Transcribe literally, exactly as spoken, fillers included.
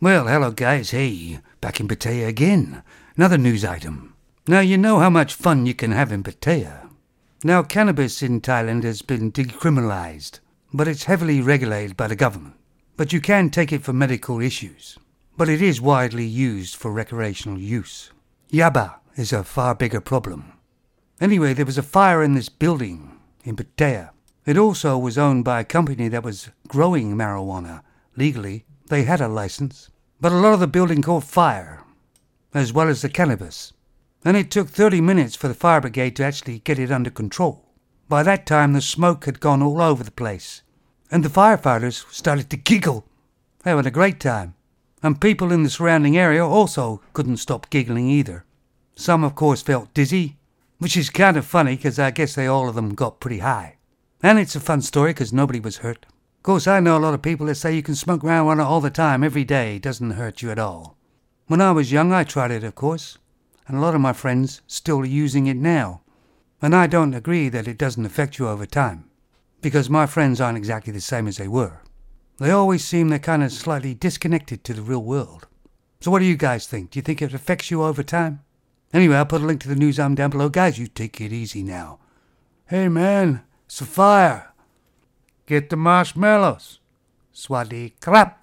Well, hello guys, hey, back in Pattaya again. Another news item. Now you know how much fun you can have in Pattaya. Now cannabis in Thailand has been decriminalized, but it's heavily regulated by the government. But you can take it for medical issues. But it is widely used for recreational use. Yaba is a far bigger problem. Anyway, there was a fire in this building in Pattaya. It also was owned by a company that was growing marijuana legally. They had a license. But a lot of the building caught fire, as well as the cannabis. And it took thirty minutes for the fire brigade to actually get it under control. By that time, the smoke had gone all over the place. And the firefighters started to giggle. They had a great time. And people in the surrounding area also couldn't stop giggling either. Some, of course, felt dizzy, which is kind of funny because I guess they all of them got pretty high. And it's a fun story because nobody was hurt. Of course, I know a lot of people that say you can smoke marijuana all the time, every day. It doesn't hurt you at all. When I was young, I tried it, of course. And a lot of my friends still are using it now. And I don't agree that it doesn't affect you over time. Because my friends aren't exactly the same as they were. They always seem they're kind of slightly disconnected to the real world. So what do you guys think? Do you think it affects you over time? Anyway, I'll put a link to the news item down below. Guys, you take it easy now. Hey man, it's a fire. Get the marshmallows. Swadee krap.